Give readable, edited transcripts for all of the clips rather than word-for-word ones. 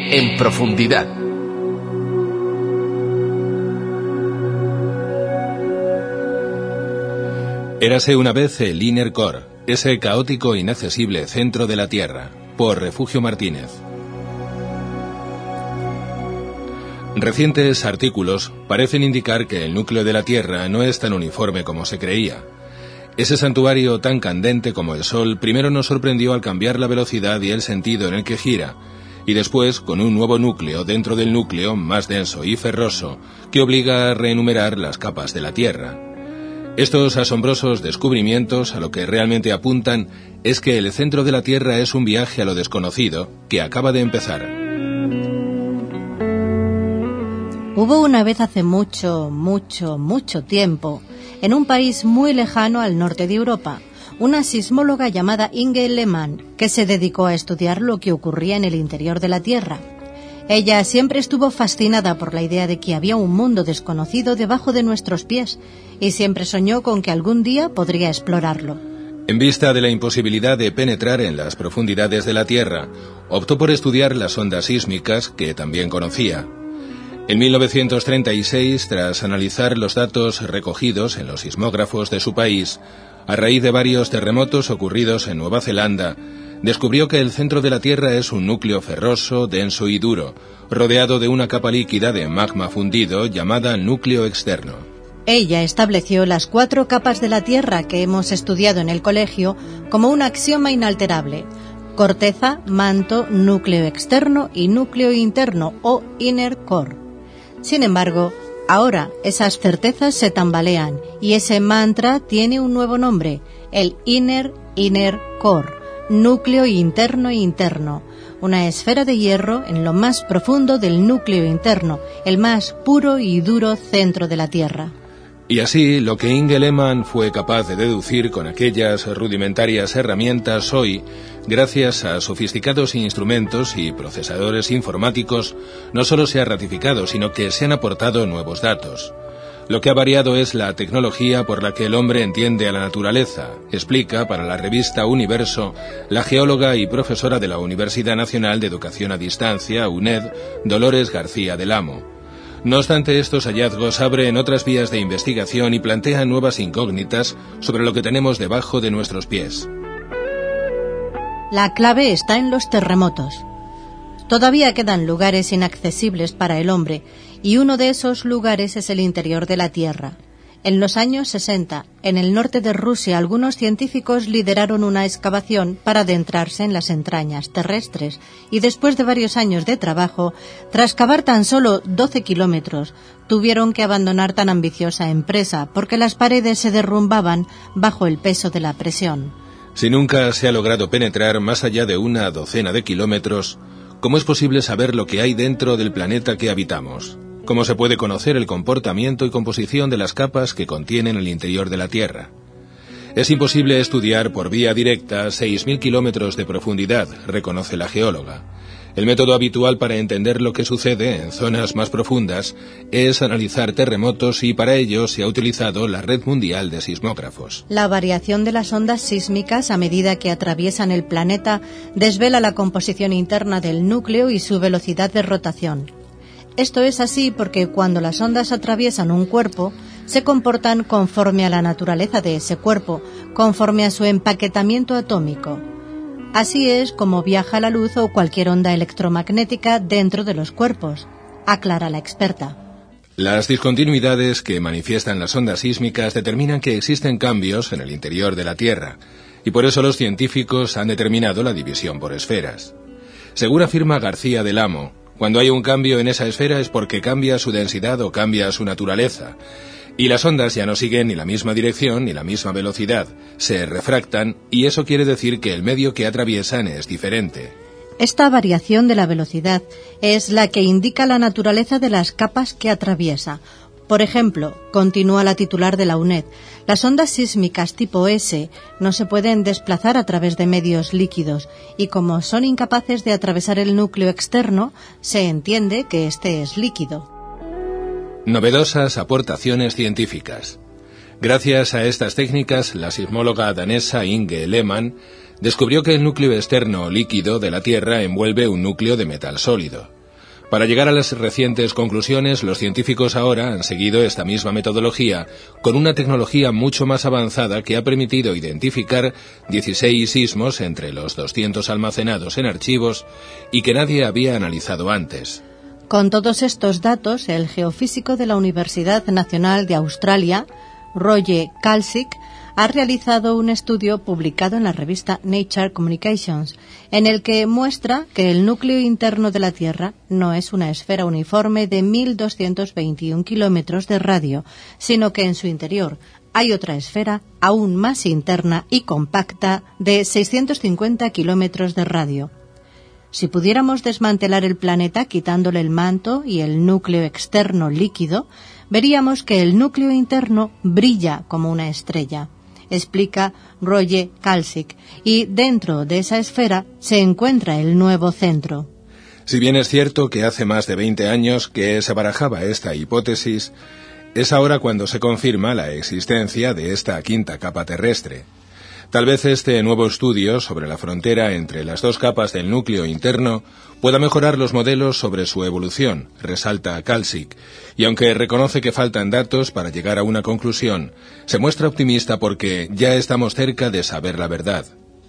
en profundidad. Érase una vez el Inner Core, ese caótico e inaccesible centro de la Tierra, por Refugio Martínez. Recientes artículos parecen indicar que el núcleo de la Tierra no es tan uniforme como se creía. Ese santuario tan candente como el Sol primero nos sorprendió al cambiar la velocidad y el sentido en el que gira, y después con un nuevo núcleo dentro del núcleo más denso y ferroso que obliga a reenumerar las capas de la Tierra. Estos asombrosos descubrimientos a lo que realmente apuntan es que el centro de la Tierra es un viaje a lo desconocido que acaba de empezar. Hubo una vez hace mucho tiempo, en un país muy lejano al norte de Europa, una sismóloga llamada Inge Lehmann, que se dedicó a estudiar lo que ocurría en el interior de la Tierra. Ella siempre estuvo fascinada por la idea de que había un mundo desconocido debajo de nuestros pies, y siempre soñó con que algún día podría explorarlo. En vista de la imposibilidad de penetrar en las profundidades de la Tierra, optó por estudiar las ondas sísmicas, que también conocía. En 1936, tras analizar los datos recogidos en los sismógrafos de su país, a raíz de varios terremotos ocurridos en Nueva Zelanda, descubrió que el centro de la Tierra es un núcleo ferroso, denso y duro, rodeado de una capa líquida de magma fundido llamada núcleo externo. Ella estableció las 4 capas de la Tierra que hemos estudiado en el colegio como un axioma inalterable: corteza, manto, núcleo externo y núcleo interno o inner core. Sin embargo, ahora esas certezas se tambalean y ese mantra tiene un nuevo nombre: el inner core, núcleo interno, una esfera de hierro en lo más profundo del núcleo interno, el más puro y duro centro de la Tierra. Y así, lo que Inge Lehmann fue capaz de deducir con aquellas rudimentarias herramientas hoy, gracias a sofisticados instrumentos y procesadores informáticos, no solo se ha ratificado, sino que se han aportado nuevos datos. Lo que ha variado es la tecnología por la que el hombre entiende a la naturaleza, explica para la revista Universo la geóloga y profesora de la Universidad Nacional de Educación a Distancia, UNED, Dolores García del Amo. No obstante, estos hallazgos abren otras vías de investigación y plantean nuevas incógnitas sobre lo que tenemos debajo de nuestros pies. La clave está en los terremotos. Todavía quedan lugares inaccesibles para el hombre, y uno de esos lugares es el interior de la Tierra. En los años 60, en el norte de Rusia, algunos científicos lideraron una excavación para adentrarse en las entrañas terrestres, y después de varios años de trabajo, tras cavar tan solo 12 kilómetros, tuvieron que abandonar tan ambiciosa empresa porque las paredes se derrumbaban bajo el peso de la presión. Si nunca se ha logrado penetrar más allá de una docena de kilómetros, ¿cómo es posible saber lo que hay dentro del planeta que habitamos? ¿Cómo se puede conocer el comportamiento y composición de las capas que contienen el interior de la Tierra? Es imposible estudiar por vía directa 6.000 kilómetros de profundidad, reconoce la geóloga. El método habitual para entender lo que sucede en zonas más profundas es analizar terremotos y para ello se ha utilizado la Red Mundial de Sismógrafos. La variación de las ondas sísmicas a medida que atraviesan el planeta desvela la composición interna del núcleo y su velocidad de rotación. Esto es así porque cuando las ondas atraviesan un cuerpo, se comportan conforme a la naturaleza de ese cuerpo, conforme a su empaquetamiento atómico. Así es como viaja la luz o cualquier onda electromagnética dentro de los cuerpos, aclara la experta. Las discontinuidades que manifiestan las ondas sísmicas determinan que existen cambios en el interior de la Tierra, y por eso los científicos han determinado la división por esferas. Según afirma García del Amo, cuando hay un cambio en esa esfera es porque cambia su densidad o cambia su naturaleza, y las ondas ya no siguen ni la misma dirección ni la misma velocidad, se refractan y eso quiere decir que el medio que atraviesan es diferente. Esta variación de la velocidad es la que indica la naturaleza de las capas que atraviesa. Por ejemplo, continúa la titular de la UNED, las ondas sísmicas tipo S no se pueden desplazar a través de medios líquidos y como son incapaces de atravesar el núcleo externo, se entiende que este es líquido. Novedosas aportaciones científicas. Gracias a estas técnicas, la sismóloga danesa Inge Lehmann descubrió que el núcleo externo líquido de la Tierra envuelve un núcleo de metal sólido. Para llegar a las recientes conclusiones, los científicos ahora han seguido esta misma metodología con una tecnología mucho más avanzada que ha permitido identificar 16 sismos entre los 200 almacenados en archivos y que nadie había analizado antes. Con todos estos datos, el geofísico de la Universidad Nacional de Australia, Roger Calsick, ha realizado un estudio publicado en la revista Nature Communications, en el que muestra que el núcleo interno de la Tierra no es una esfera uniforme de 1.221 kilómetros de radio, sino que en su interior hay otra esfera aún más interna y compacta de 650 kilómetros de radio. Si pudiéramos desmantelar el planeta quitándole el manto y el núcleo externo líquido, veríamos que el núcleo interno brilla como una estrella, explica Roger Calsick, y dentro de esa esfera se encuentra el nuevo centro. Si bien es cierto que hace más de 20 años que se barajaba esta hipótesis, es ahora cuando se confirma la existencia de esta quinta capa terrestre. Tal vez este nuevo estudio sobre la frontera entre las dos capas del núcleo interno pueda mejorar los modelos sobre su evolución, resalta Calsick, y aunque reconoce que faltan datos para llegar a una conclusión, se muestra optimista porque ya estamos cerca de saber la verdad.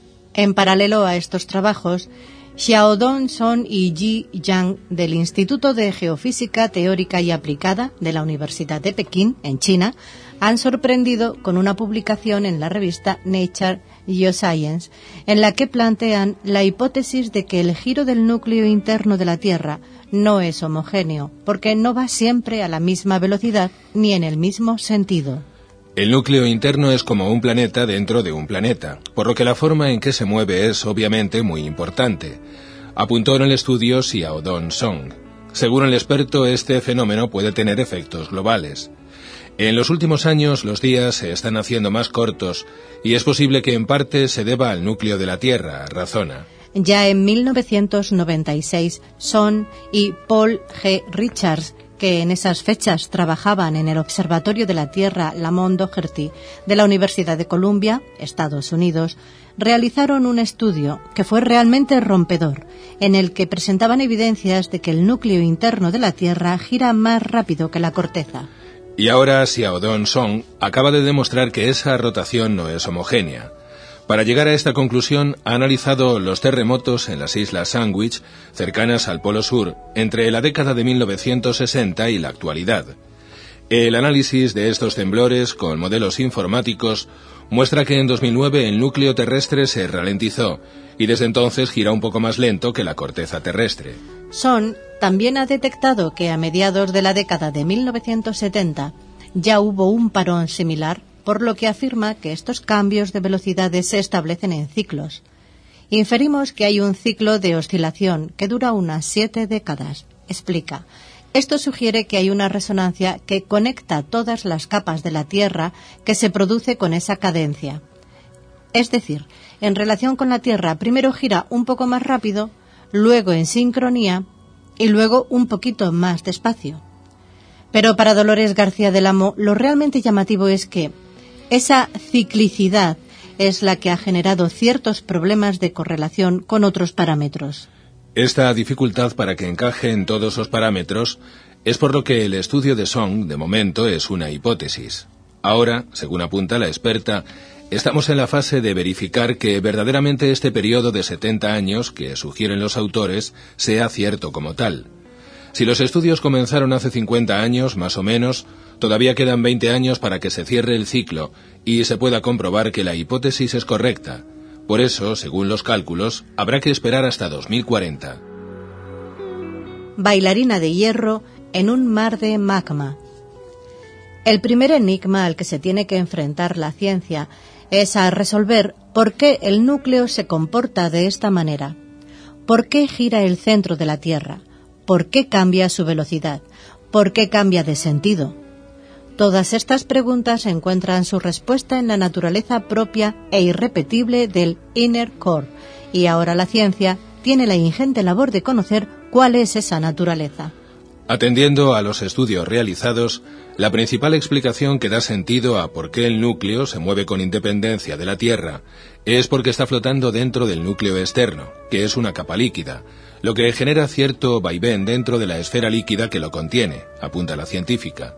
En paralelo a estos trabajos, Xiaodong Song y Ji Yang del Instituto de Geofísica Teórica y Aplicada de la Universidad de Pekín, en China, han sorprendido con una publicación en la revista Nature Geoscience, en la que plantean la hipótesis de que el giro del núcleo interno de la Tierra no es homogéneo, porque no va siempre a la misma velocidad ni en el mismo sentido. El núcleo interno es como un planeta dentro de un planeta, por lo que la forma en que se mueve es obviamente muy importante, apuntó en el estudio Xiaodong Song. Según el experto, este fenómeno puede tener efectos globales. En los últimos años los días se están haciendo más cortos y es posible que en parte se deba al núcleo de la Tierra, razona. Ya en 1996, Song y Paul G. Richards, que en esas fechas trabajaban en el Observatorio de la Tierra Lamont Doherty de la Universidad de Columbia, Estados Unidos, realizaron un estudio que fue realmente rompedor, en el que presentaban evidencias de que el núcleo interno de la Tierra gira más rápido que la corteza. Y ahora Xiaodong Song acaba de demostrar que esa rotación no es homogénea. Para llegar a esta conclusión, ha analizado los terremotos en las Islas Sandwich, cercanas al Polo Sur, entre la década de 1960 y la actualidad. El análisis de estos temblores con modelos informáticos muestra que en 2009 el núcleo terrestre se ralentizó y desde entonces gira un poco más lento que la corteza terrestre. Song también ha detectado que a mediados de la década de 1970 ya hubo un parón similar, por lo que afirma que estos cambios de velocidades se establecen en ciclos. Inferimos que hay un ciclo de oscilación que dura unas 7 décadas, explica. Esto sugiere que hay una resonancia que conecta todas las capas de la Tierra que se produce con esa cadencia. Es decir, en relación con la Tierra, primero gira un poco más rápido, luego en sincronía y luego un poquito más despacio. Pero para Dolores García del Amo, lo realmente llamativo es que esa ciclicidad es la que ha generado ciertos problemas de correlación con otros parámetros. Esta dificultad para que encaje en todos los parámetros es por lo que el estudio de Song, de momento, es una hipótesis. Ahora, según apunta la experta, estamos en la fase de verificar que verdaderamente este periodo de 70 años que sugieren los autores sea cierto como tal. Si los estudios comenzaron hace 50 años, más o menos, todavía quedan 20 años para que se cierre el ciclo y se pueda comprobar que la hipótesis es correcta. Por eso, según los cálculos, habrá que esperar hasta 2040. Bailarina de hierro en un mar de magma. El primer enigma al que se tiene que enfrentar la ciencia es a resolver por qué el núcleo se comporta de esta manera. ¿Por qué gira el centro de la Tierra? ¿Por qué cambia su velocidad? ¿Por qué cambia de sentido? Todas estas preguntas encuentran su respuesta en la naturaleza propia e irrepetible del Inner Core, y ahora la ciencia tiene la ingente labor de conocer cuál es esa naturaleza. Atendiendo a los estudios realizados, la principal explicación que da sentido a por qué el núcleo se mueve con independencia de la Tierra es porque está flotando dentro del núcleo externo, que es una capa líquida, lo que genera cierto vaivén dentro de la esfera líquida que lo contiene, apunta la científica.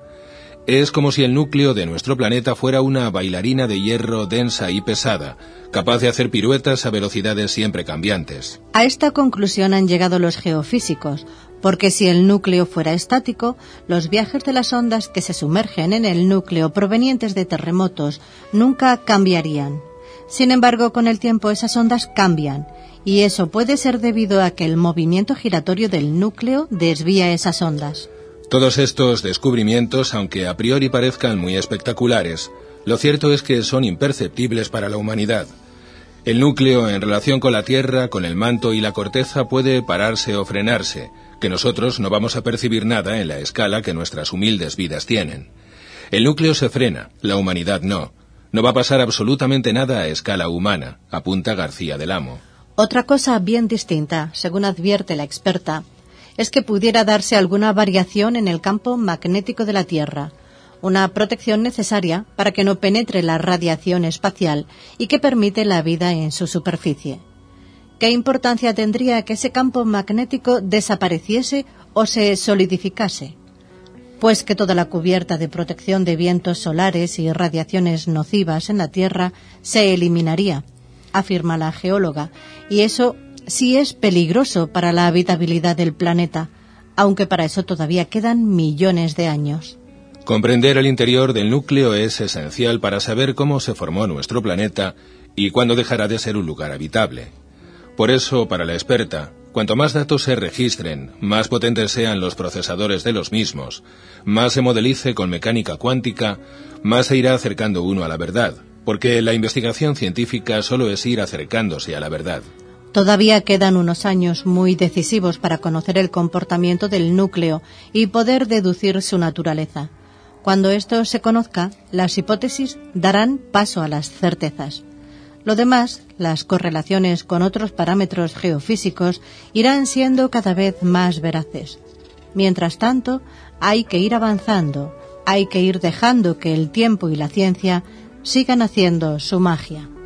Es como si el núcleo de nuestro planeta fuera una bailarina de hierro densa y pesada, capaz de hacer piruetas a velocidades siempre cambiantes. A esta conclusión han llegado los geofísicos, porque si el núcleo fuera estático, los viajes de las ondas que se sumergen en el núcleo provenientes de terremotos nunca cambiarían. Sin embargo, con el tiempo esas ondas cambian, y eso puede ser debido a que el movimiento giratorio del núcleo desvía esas ondas. Todos estos descubrimientos, aunque a priori parezcan muy espectaculares, lo cierto es que son imperceptibles para la humanidad. El núcleo, en relación con la Tierra, con el manto y la corteza, puede pararse o frenarse, que nosotros no vamos a percibir nada en la escala que nuestras humildes vidas tienen. El núcleo se frena, la humanidad no. No va a pasar absolutamente nada a escala humana, apunta García del Amo. Otra cosa bien distinta, según advierte la experta, es que pudiera darse alguna variación en el campo magnético de la Tierra, una protección necesaria para que no penetre la radiación espacial y que permite la vida en su superficie. ¿Qué importancia tendría que ese campo magnético desapareciese o se solidificase? Pues que toda la cubierta de protección de vientos solares y radiaciones nocivas en la Tierra se eliminaría, afirma la geóloga, y eso sí es peligroso para la habitabilidad del planeta, aunque para eso todavía quedan millones de años. Comprender el interior del núcleo es esencial para saber cómo se formó nuestro planeta y cuándo dejará de ser un lugar habitable. Por eso, para la experta, cuanto más datos se registren, más potentes sean los procesadores de los mismos, más se modelice con mecánica cuántica, más se irá acercando uno a la verdad, porque la investigación científica solo es ir acercándose a la verdad. Todavía quedan unos años muy decisivos para conocer el comportamiento del núcleo y poder deducir su naturaleza. Cuando esto se conozca, las hipótesis darán paso a las certezas. Lo demás, las correlaciones con otros parámetros geofísicos, irán siendo cada vez más veraces. Mientras tanto, hay que ir avanzando, hay que ir dejando que el tiempo y la ciencia sigan haciendo su magia.